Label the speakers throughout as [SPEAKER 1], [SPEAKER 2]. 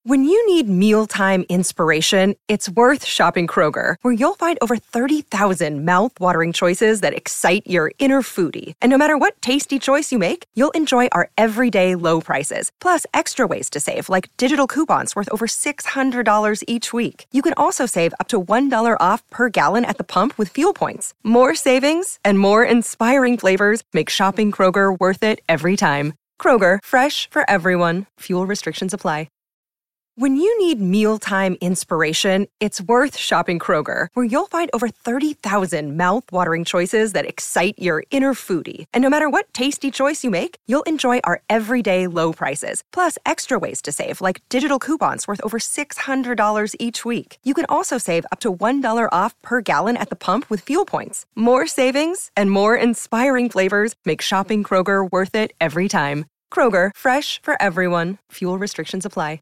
[SPEAKER 1] When you need mealtime inspiration, it's worth shopping Kroger, where you'll find over 30,000 mouth-watering choices that excite your inner foodie. And no matter what tasty choice you make, you'll enjoy our everyday low prices, plus extra ways to save, like digital coupons worth over $600 each week. You can also save up to $1 off per gallon at the pump with fuel points. More savings and more inspiring flavors make shopping Kroger worth it every time. Kroger, fresh for everyone. Fuel restrictions apply. When you need mealtime inspiration, it's worth shopping Kroger, where you'll find over 30,000 mouth-watering choices that excite your inner foodie. And no matter what tasty choice you make, you'll enjoy our everyday low prices, plus extra ways to save, like digital coupons worth over $600 each week. You can also save up to $1 off per gallon at the pump with fuel points. More savings and more inspiring flavors make shopping Kroger worth it every time. Kroger, fresh for everyone. Fuel restrictions apply.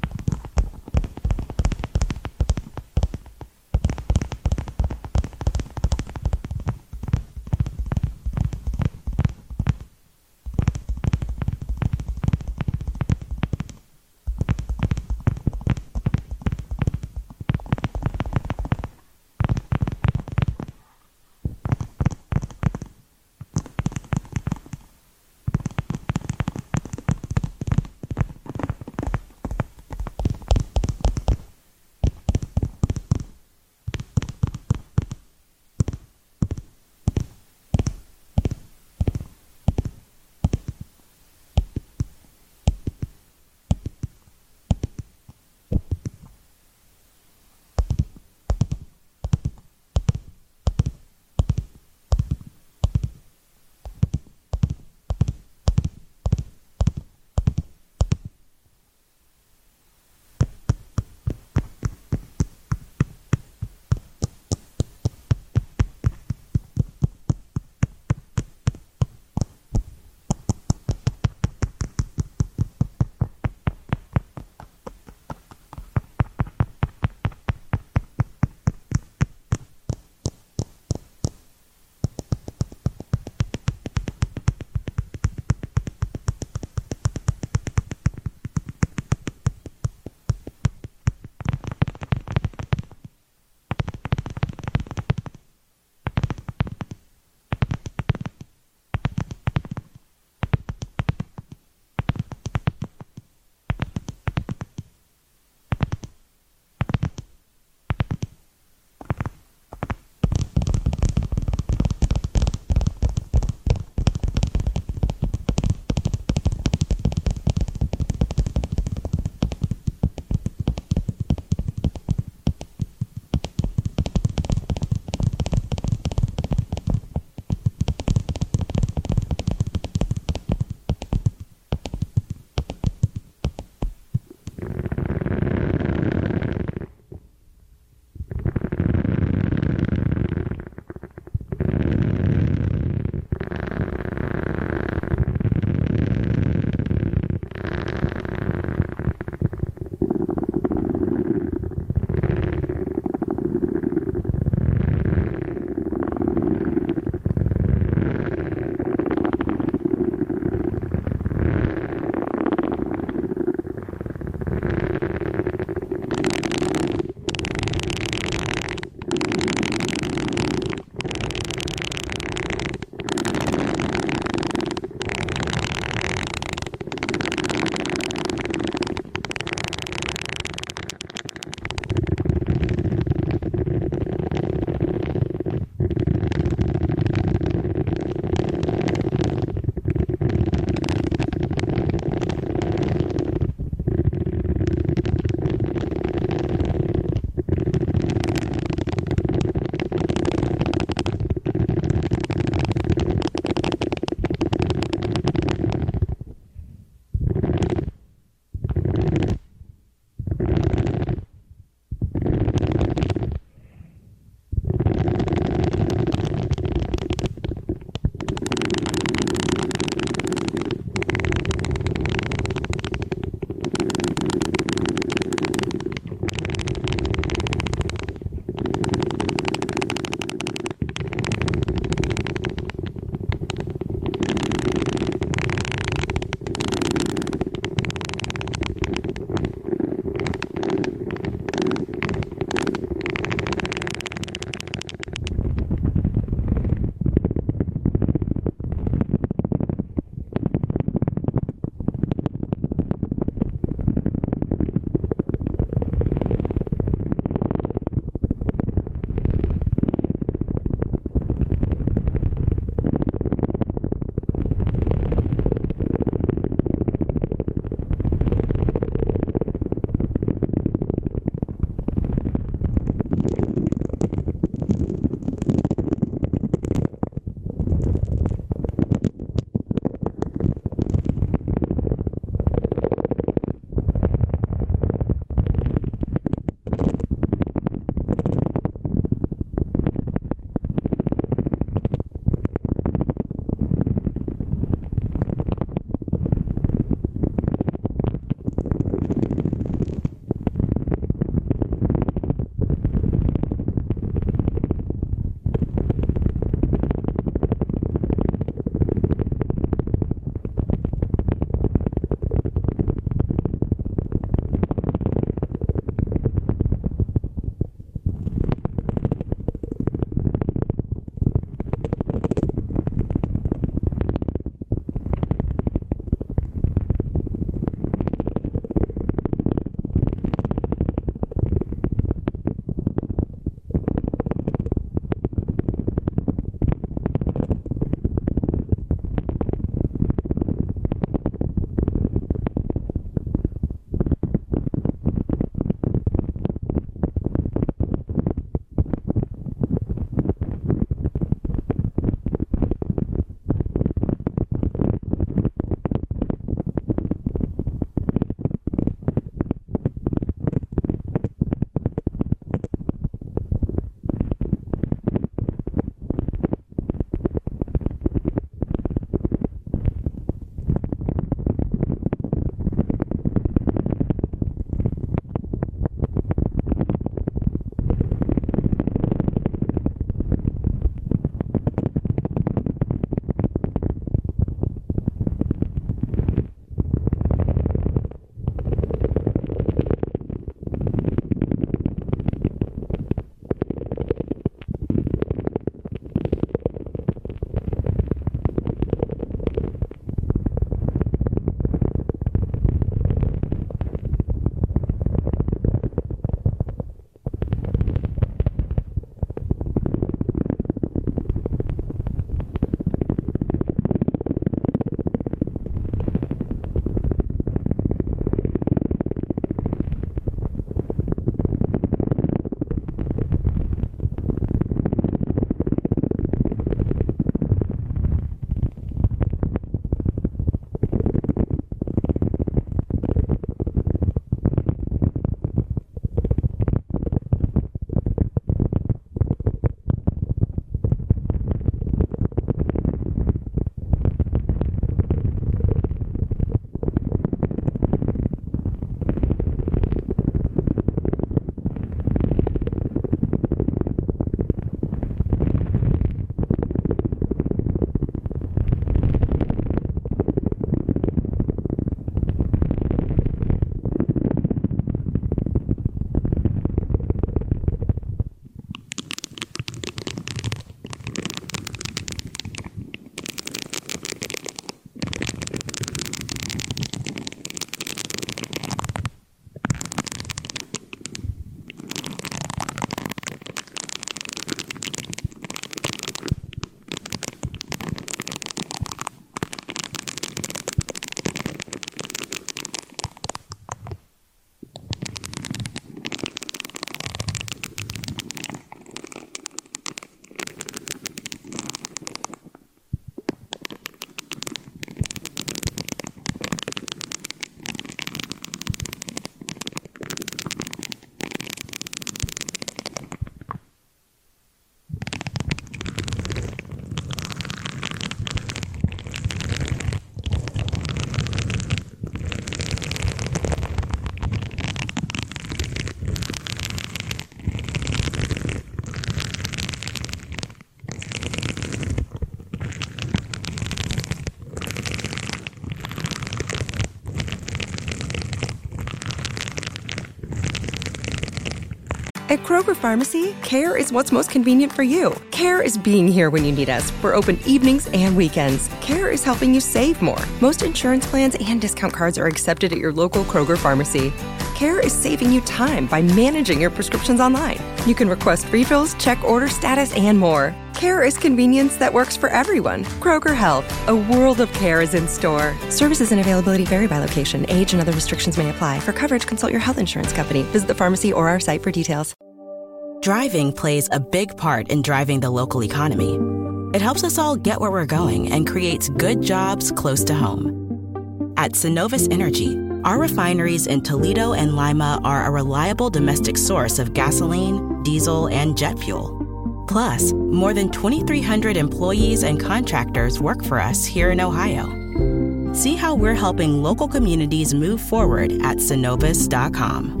[SPEAKER 1] At Kroger Pharmacy, care is what's most convenient for you. Care is being here when you need us. We're open evenings and weekends. Care is helping you save more. Most insurance plans and discount cards are accepted at your local Kroger Pharmacy. Care is saving you time by managing your prescriptions online. You can request refills, check order status, and more. Care is convenience that works for everyone. Kroger Health, a world of care is in store. Services and availability vary by location. Age and other restrictions may apply. For coverage, consult your health insurance company. Visit the pharmacy or our site for details.
[SPEAKER 2] Driving plays a big part in driving the local economy. It helps us all get where we're going and creates good jobs close to home. At Synovus Energy, our refineries in Toledo and Lima are a reliable domestic source of gasoline, diesel, and jet fuel. Plus, more than 2,300 employees and contractors work for us here in Ohio. See how we're helping local communities move forward at Synovus.com.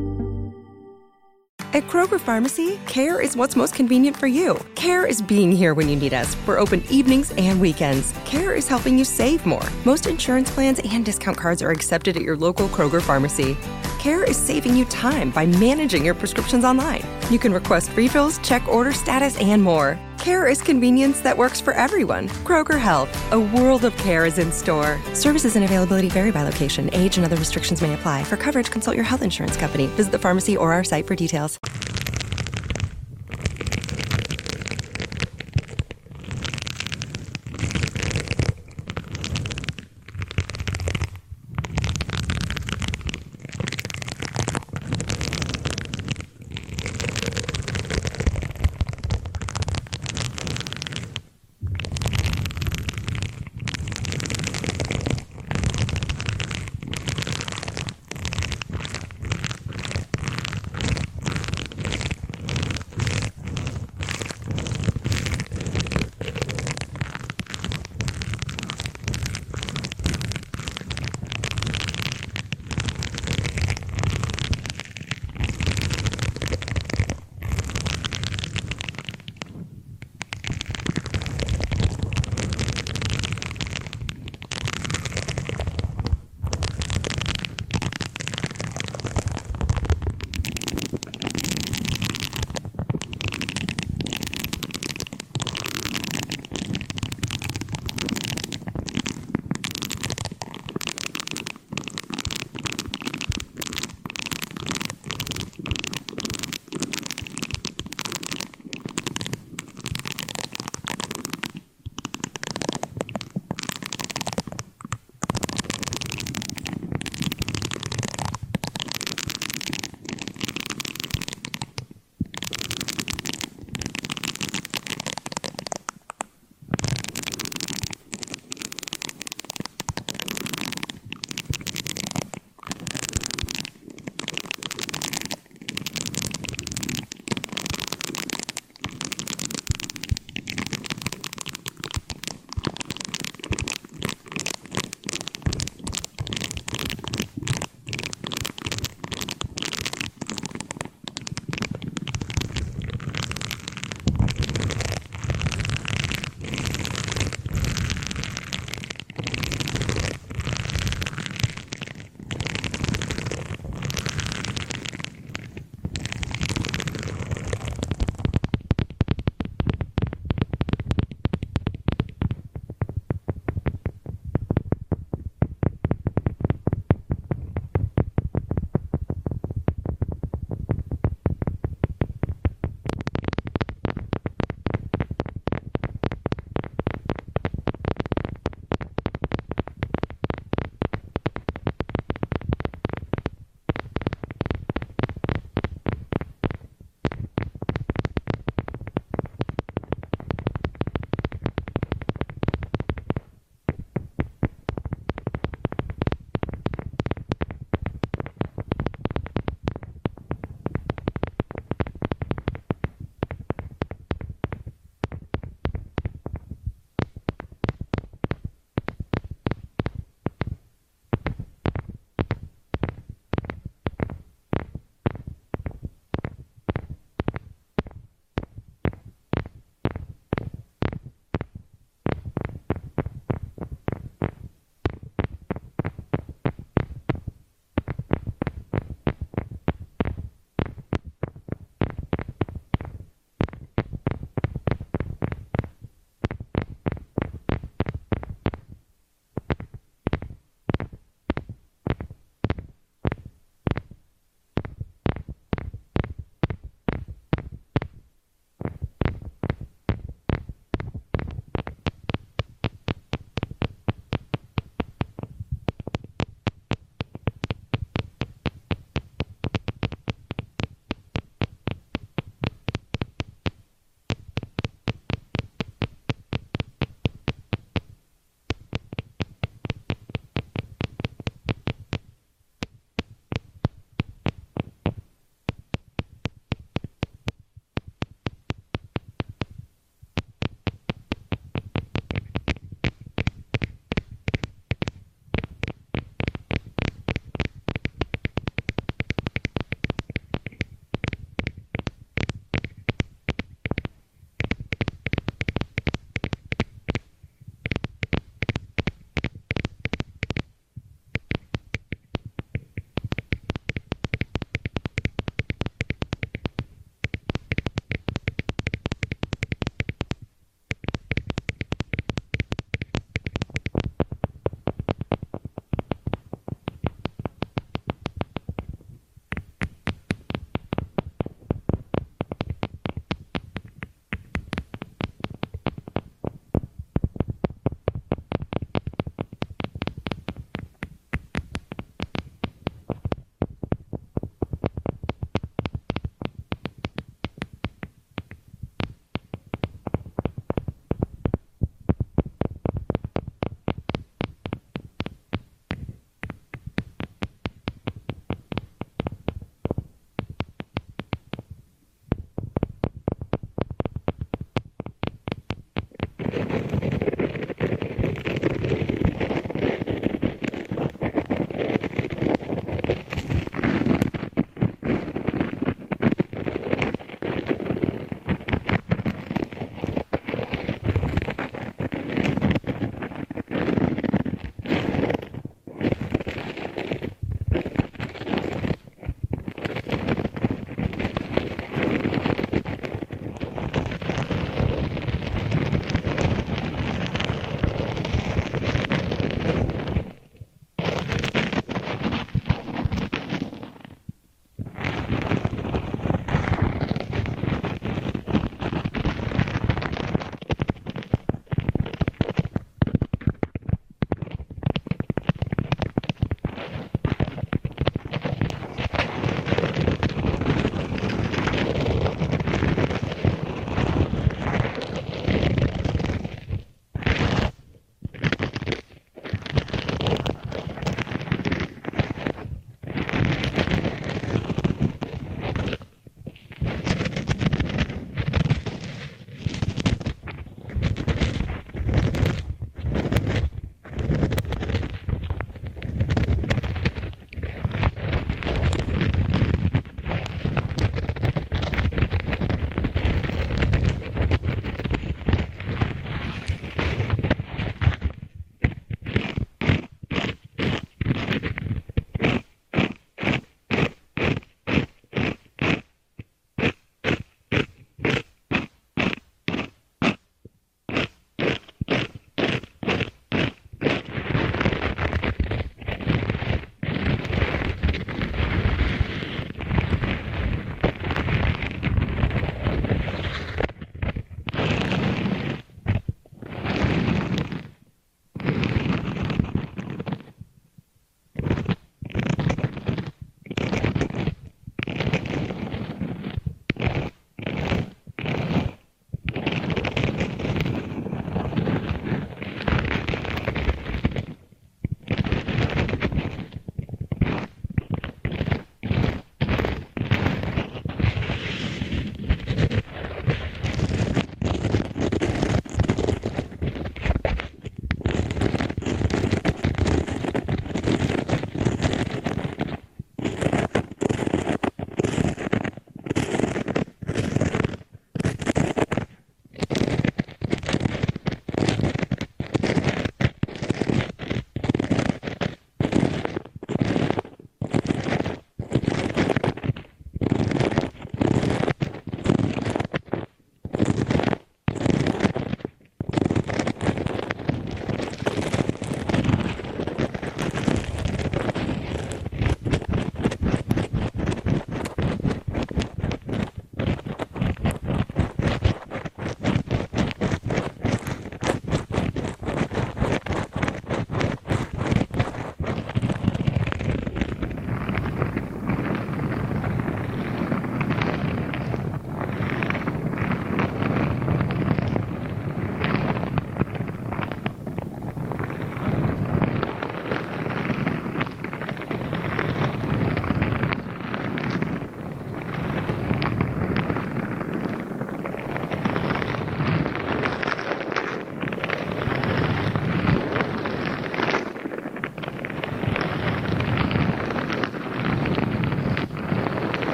[SPEAKER 1] At Kroger Pharmacy, care is what's most convenient for you. Care is being here when you need us. We're open evenings and weekends. Care is helping you save more. Most insurance plans and discount cards are accepted at your local Kroger Pharmacy. Care is saving you time by managing your prescriptions online. You can request refills, check order status, and more. Care is convenience that works for everyone. Kroger Health, a world of care is in store. Services and availability vary by location. Age and other restrictions may apply. For coverage, consult your health insurance company. Visit the pharmacy or our site for details.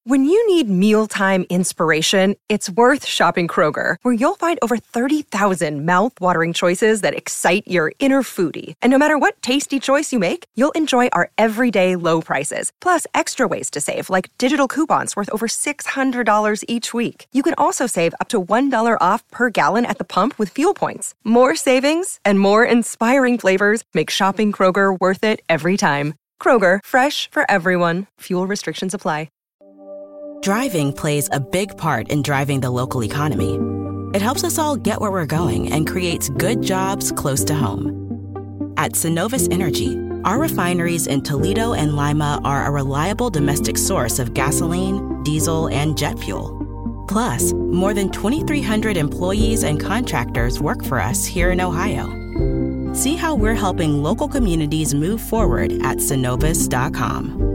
[SPEAKER 1] When you need mealtime inspiration, it's worth shopping Kroger, where you'll find over 30,000 mouth-watering choices that excite your inner foodie. And no matter what tasty choice you make, you'll enjoy our everyday low prices, plus extra ways to save, like digital coupons worth over $600 each week. You can also save up to $1 off per gallon at the pump with fuel points. More savings and more inspiring flavors make shopping Kroger worth it every time. Kroger, fresh for everyone. Fuel restrictions apply.
[SPEAKER 2] Driving plays a big part in driving the local economy. It helps us all get where we're going and creates good jobs close to home. At Synovus Energy, our refineries in Toledo and Lima are a reliable domestic source of gasoline, diesel, and jet fuel. Plus, more than 2,300 employees and contractors work for us here in Ohio. See how we're helping local communities move forward at Synovus.com.